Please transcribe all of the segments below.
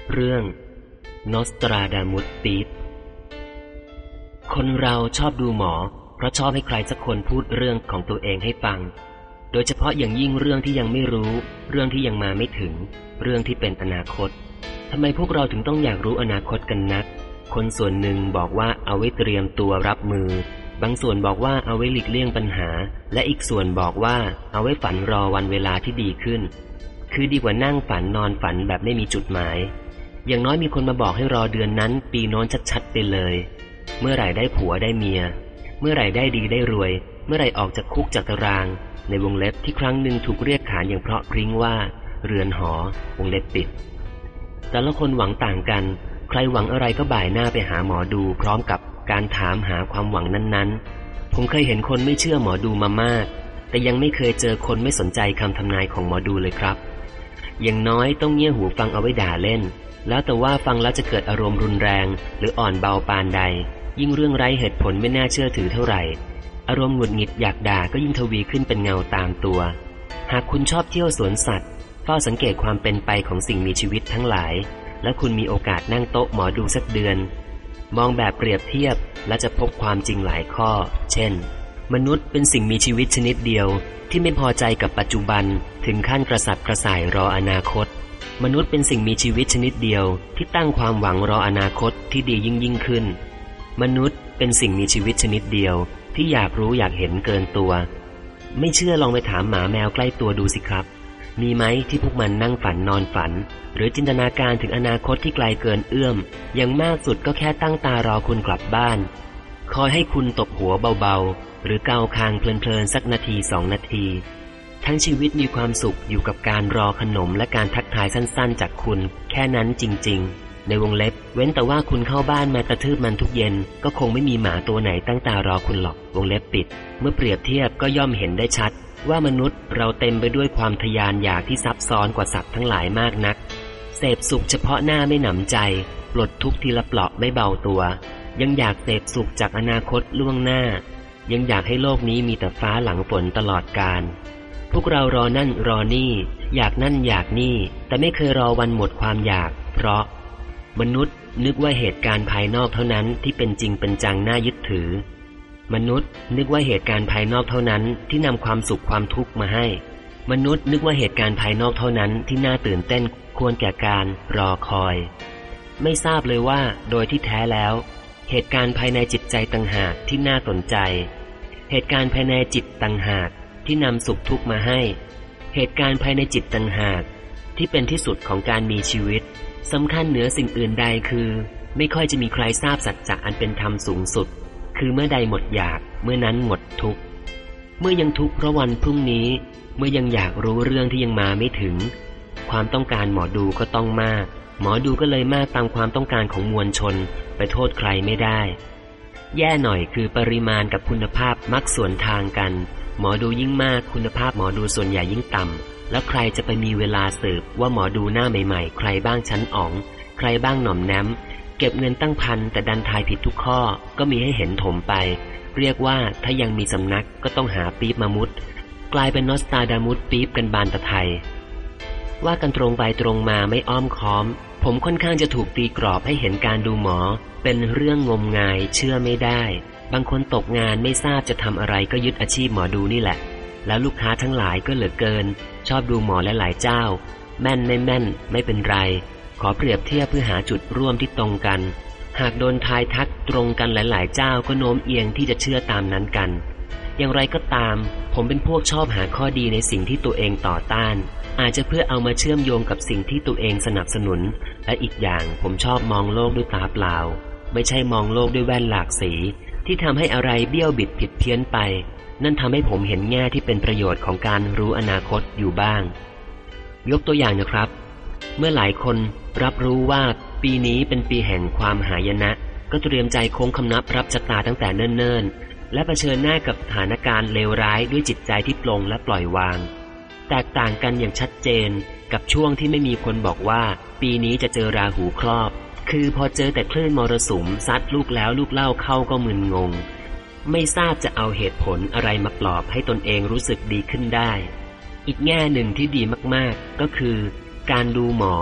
เรื่องนอสตราดามุสปี๊บคนเราชอบดูหมอเพราะชอบให้ใครสักคนพูดเรื่องของตัวเองให้ฟังโดยเฉพาะอย่างยิ่งเรื่องที่ยังไม่รู้เรื่องที่ยังมาไม่ถึงเรื่องที่เป็นอนาคตทำไมพวกเราถึงต้องอยากรู้อนาคตกันนักคนส่วนหนึ่งบอกว่าเอาไว้เตรียมตัวรับมือบางส่วนบอกว่าเอาไว้หลีกเลี่ยงปัญหาและอีกส่วนบอกว่าเอาไว้ฝันรอวันเวลาที่ดีขึ้นคือดีกว่านั่งฝันนอนฝันแบบไม่มีจุดหมายอย่างน้อยมีคนมาบอกให้รอเดือนนั้นปีโน้นชัดๆไปเลยเมื่อไหร่ได้ผัวได้เมียเมื่อไหร่ได้ดีได้รวยเมื่อไหร่ออกจากคุกจากตารางในวงเล็บที่ครั้งหนึ่งถูกเรียกขานอย่างเพราะพริ้งว่าเรือนหอวงเล็บปิดแต่ละคนหวังต่างกันใครหวังอะไรก็บ่ายหน้าไปหาหมอดูพร้อมกับการถามหาความหวังนั้นๆผมเคยเห็นคนไม่เชื่อหมอดูมามากแต่ยังไม่เคยเจอคนไม่สนใจคำทำนายของหมอดูเลยครับอย่างน้อยต้องเงี่ยหูฟังเอาไว้ด่าเล่นแล้วแต่ว่าฟังแล้วจะเกิดอารมณ์รุนแรงหรืออ่อนเบาปานใดยิ่งเรื่องไร้เหตุผลไม่น่าเชื่อถือเท่าไหร่อารมณ์หงุดหงิดอยากด่าก็ยิ่งทวีขึ้นเป็นเงาตามตัวหากคุณชอบเที่ยวสวนสัตว์เฝ้าสังเกตความเป็นไปของสิ่งมีชีวิตทั้งหลายและคุณมีโอกาสนั่งโต๊ะหมอดูสักเดือนมองแบบเปรียบเทียบและจะพบความจริงหลายข้อเช่นมนุษย์เป็นสิ่งมีชีวิตชนิดเดียวที่ไม่พอใจกับปัจจุบันถึงขั้นกระสับกระส่ายรออนาคตมนุษย์เป็นสิ่งมีชีวิตชนิดเดียวที่ตั้งความหวังรออนาคตที่ดียิ่งขึ้นมนุษย์เป็นสิ่งมีชีวิตชนิดเดียวที่อยากรู้อยากเห็นเกินตัวไม่เชื่อลองไปถามหมาแมวใกล้ตัวดูสิครับมีไหมที่พวกมันนั่งฝันนอนฝันหรือจินตนาการถึงอนาคตที่ไกลเกินเอื้อมอย่างมากสุดก็แค่ตั้งตารอคุณกลับบ้านคอยให้คุณตบหัวเบาๆหรือเกาคางเพลินๆสักนาที2 นาทีทั้งชีวิตมีความสุขอยู่กับการรอขนมและการทักทายสั้นๆจากคุณแค่นั้นจริงๆในวงเล็บเว้นแต่ว่าคุณเข้าบ้านมากระทืบมันทุกเย็นก็คงไม่มีหมาตัวไหนตั้งตารอคุณหรอกวงเล็บปิดเมื่อเปรียบเทียบก็ย่อมเห็นได้ชัดว่ามนุษย์เราเต็มไปด้วยความทยานอยากที่ซับซ้อนกว่าสัตว์ทั้งหลายมากนักเสพสุขเฉพาะหน้าไม่หนำใจปลดทุกข์ทีละเปราะไม่เบาตัวยังอยากเสพสุขจากอนาคตล่วงหน้ายังอยากให้โลกนี้มีแต่ฟ้าหลังฝนตลอดกาลพวกเรารอนั่นรอนี่อยากนั่นอยากนี่แต่ไม่เคยรอวันหมดความอยากเพราะมนุษย์นึกว่าเหตุการณ์ภายนอกเท่านั้นที่เป็นจริงเป็นจังน่ายึดถือมนุษย์นึกว่าเหตุการณ์ภายนอกเท่านั้นที่นำความสุขความทุกข์มาให้มนุษย์นึกว่าเหตุการณ์ภายนอกเท่านั้นที่น่าตื่นเต้นควรแก่การรอคอยไม่ทราบเลยว่าโดยที่แท้แล้วเหตุการณ์ภายในจิตใจต่างหากที่น่าสนใจเหตุการณ์ภายในจิตต่างหากที่นำสุขทุกข์มาให้เหตุการณ์ภายในจิตต่างหากที่เป็นที่สุดของการมีชีวิตสำคัญเหนือสิ่งอื่นใดคือไม่ค่อยจะมีใครทราบสัจจะอันเป็นธรรมสูงสุดคือเมื่อใดหมดอยากเมื่อนั้นหมดทุกข์เมื่อยังทุกข์เพราะวันพรุ่งนี้เมื่อยังอยากรู้เรื่องที่ยังมาไม่ถึงความต้องการหมอดูก็ต้องมากหมอดูก็เลยมากตามความต้องการของมวลชนไปโทษใครไม่ได้แย่หน่อยคือปริมาณกับคุณภาพมักสวนทางกันหมอดูยิ่งมากคุณภาพหมอดูส่วนใหญ่ยิ่งต่ำแล้วใครจะไปมีเวลาสืบว่าหมอดูหน้าใหม่ๆใครบ้างชั้นอ๋องใครบ้างหน่อมแนมเก็บเงินตั้งพันแต่ดันทายผิดทุกข้อก็มีให้เห็นถมไปเรียกว่าถ้ายังมีสำนักก็ต้องหาปี๊บมามุดกลายเป็นนอสตราดามุสปี๊บกันบานตะไทยว่ากันตรงไปตรงมาไม่อ้อมค้อมผมค่อนข้างจะถูกตีกรอบให้เห็นการดูหมอเป็นเรื่องงมงายเชื่อไม่ได้บางคนตกงานไม่ทราบจะทำอะไรก็ยึดอาชีพหมอดูนี่แหละแล้วลูกค้าทั้งหลายก็เหลือเกินชอบดูหมอหลายๆเจ้าแม่นไม่แม่นไม่เป็นไรขอเปรียบเทียบเพื่อหาจุดร่วมที่ตรงกันหากโดนทายทักตรงกันหลายๆเจ้าก็โน้มเอียงที่จะเชื่อตามนั้นกันอย่างไรก็ตามผมเป็นพวกชอบหาข้อดีในสิ่งที่ตัวเองต่อต้านอาจจะเพื่อเอามาเชื่อมโยงกับสิ่งที่ตัวเองสนับสนุนและอีกอย่างผมชอบมองโลกด้วยตาเปล่าไม่ใช่มองโลกด้วยแว่นหลากสีที่ทำให้อะไรเบี้ยวบิดผิดเพี้ยนไปนั่นทำให้ผมเห็นแง่ที่เป็นประโยชน์ของการรู้อนาคตอยู่บ้างยกตัวอย่างนะครับเมื่อหลายคนรับรู้ว่าปีนี้เป็นปีแห่งความหายนะก็เตรียมใจโค้งคำนับรับชะตาตั้งแต่เนิ่นๆและเผชิญหน้ากับสถานการณ์เลวร้ายด้วยจิตใจที่ปลงและปล่อยวางแตกต่างกันอย่างชัดเจนกับช่วงที่ไม่มีคนบอกว่าปีนี้จะเจอราหูครอบคือพอเจอแต่คลื่นมรสุมซัดลูกแล้วลูกเล่าเข้าก็มึนงงไม่ทราบจะเอาเหตุผลอะไรมาปลอบให้ตนเองรู้สึกดีขึ้นได้อีกแง่หนึ่งที่ดีมากๆก็คือการดูหมอ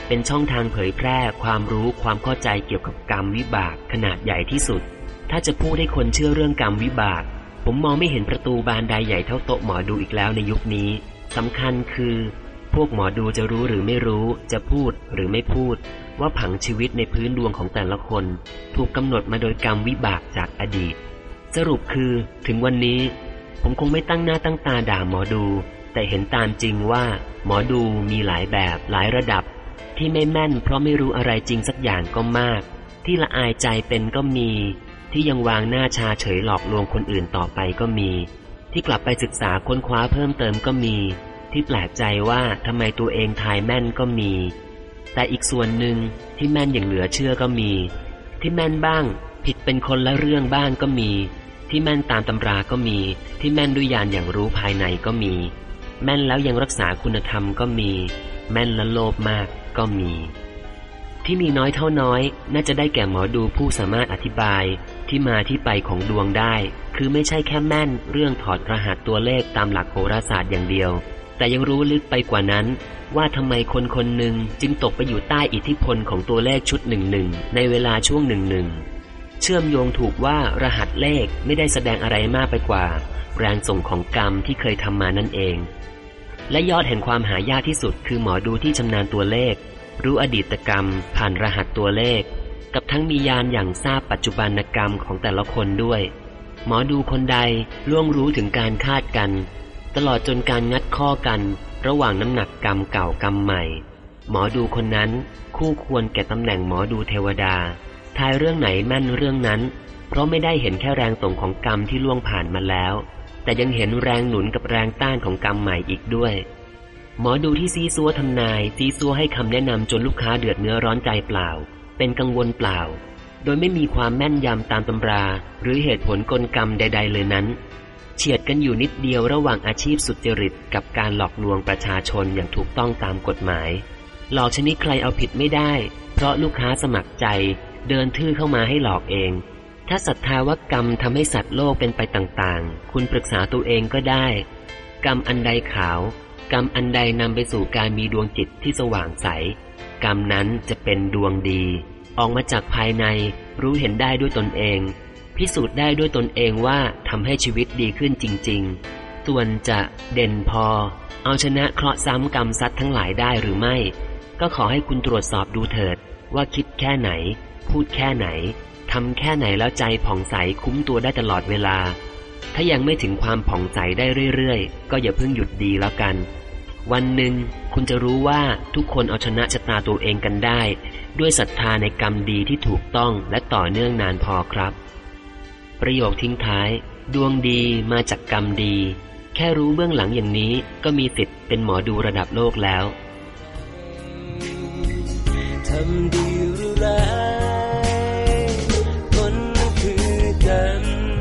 เป็นช่องทางเผยแพร่ความรู้ความเข้าใจเกี่ยวกับกรรมวิบากขนาดใหญ่ที่สุดถ้าจะพูดให้คนเชื่อเรื่องกรรมวิบากผมมองไม่เห็นประตูบานใดใหญ่เท่าโต๊ะหมอดูอีกแล้วในยุคนี้สำคัญคือพวกหมอดูจะรู้หรือไม่รู้จะพูดหรือไม่พูดว่าผังชีวิตในพื้นดวงของแต่ละคนถูกกำหนดมาโดยกรรมวิบากจากอดีตสรุปคือถึงวันนี้ผมคงไม่ตั้งหน้าตั้งตาด่าหมอดูแต่เห็นตามจริงว่าหมอดูมีหลายแบบหลายระดับที่ไม่แม่นเพราะไม่รู้อะไรจริงสักอย่างก็มากที่ละอายใจเป็นก็มีที่ยังวางหน้าชาเฉยหลอกลวงคนอื่นต่อไปก็มีที่กลับไปศึกษาค้นคว้าเพิ่มเติมก็มีที่แปลกใจว่าทำไมตัวเองทายแม่นก็มีแต่อีกส่วนหนึ่งที่แม่นอย่างเหลือเชื่อก็มีที่แม่นบ้างผิดเป็นคนละเรื่องบ้างก็มีที่แม่นตามตำราก็มีที่แม่นด้วยญาณอย่างรู้ภายในก็มีแม่นแล้วยังรักษาคุณธรรมก็มีแม่นและโลภมากก็มีที่มีน้อยเท่าน้อยน่าจะได้แก่หมอดูผู้สามารถอธิบายที่มาที่ไปของดวงได้คือไม่ใช่แค่แม่นเรื่องถอดรหัสตัวเลขตามหลักโหราศาสตร์อย่างเดียวแต่ยังรู้ลึกไปกว่านั้นว่าทำไมคนคนหนึ่งจึงตกไปอยู่ใต้อิทธิพลของตัวเลขชุด11ในเวลาช่วง11เชื่อมโยงถูกว่ารหัสเลขไม่ได้แสดงอะไรมากไปกว่าแรงส่งของกรรมที่เคยทำมานั่นเองและยอดแห่งความหายากที่สุดคือหมอดูที่ชำนาญตัวเลขรู้อดีตกรรมผ่านรหัสตัวเลขกับทั้งมีญาณอย่างทราบปัจจุบันกรรมของแต่ละคนด้วยหมอดูคนใดล่วงรู้ถึงการคาดกันตลอดจนการงัดข้อกันระหว่างน้ำหนักกรรมเก่ากรรมใหม่หมอดูคนนั้นคู่ควรแก่ตำแหน่งหมอดูเทวดาทายเรื่องไหนแม่นเรื่องนั้นเพราะไม่ได้เห็นแค่แรงส่งของกรรมที่ล่วงผ่านมาแล้วแต่ยังเห็นแรงหนุนกับแรงต้านของกรรมใหม่อีกด้วยหมอดูที่ซีซัวทำนายซีซัวให้คำแนะนำจนลูกค้าเดือดเนื้อร้อนใจเปล่าเป็นกังวลเปล่าโดยไม่มีความแม่นยำตามตำราหรือเหตุผลกลกรรมใดๆเลยนั้นเฉียดกันอยู่นิดเดียวระหว่างอาชีพสุจริตกับการหลอกลวงประชาชนอย่างถูกต้องตามกฎหมายหลอกชนิดใครเอาผิดไม่ได้เพราะลูกค้าสมัครใจเดินทื่อเข้ามาให้หลอกเองถ้าศรัทธาว่ากรรมทำให้สัตว์โลกเป็นไปต่างๆคุณปรึกษาตัวเองก็ได้กรรมอันใดขาวกรรมอันใดนำไปสู่การมีดวงจิตที่สว่างใสกรรมนั้นจะเป็นดวงดีออกมาจากภายในรู้เห็นได้ด้วยตนเองพิสูจน์ได้ด้วยตนเองว่าทำให้ชีวิตดีขึ้นจริงๆส่วนจะเด่นพอเอาชนะเคราะห์ซ้ำกรรมซัดทั้งหลายได้หรือไม่ก็ขอให้คุณตรวจสอบดูเถิดว่าคิดแค่ไหนพูดแค่ไหนทำแค่ไหนแล้วใจผ่องใสคุ้มตัวได้ตลอดเวลาถ้ายังไม่ถึงความผ่องใสได้เรื่อยๆก็อย่าเพิ่งหยุดดีแล้วกันวันหนึ่งคุณจะรู้ว่าทุกคนเอาชนะชะตาตัวเองกันได้ด้วยศรัทธาในกรรมดีที่ถูกต้องและต่อเนื่องนานพอครับประโยคทิ้งท้ายดวงดีมาจากกรรมดีแค่รู้เบื้องหลังอย่างนี้ก็มีสิทธิ์เป็นหมอดูระดับโลกแล้วทำดีหรือร้ายคนนั้นคือกัน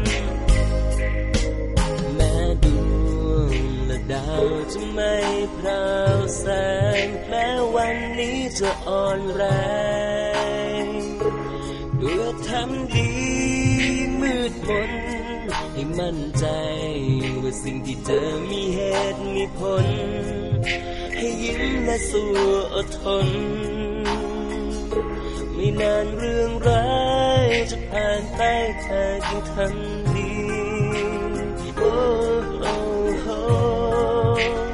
แม้ดวงและดาวจะไม่พราวแสงแม้วันนี้จะอ่อนแรงด้วยทำดีมืดมนให้มั่นใจว่าสิ่งที่เจอมีเหตุมีผลให้ยิ้มและสู้อดทนไม่นานเรื่องร้ายจะผ่านไปหากยังทำดีโอ้โอ้โอ้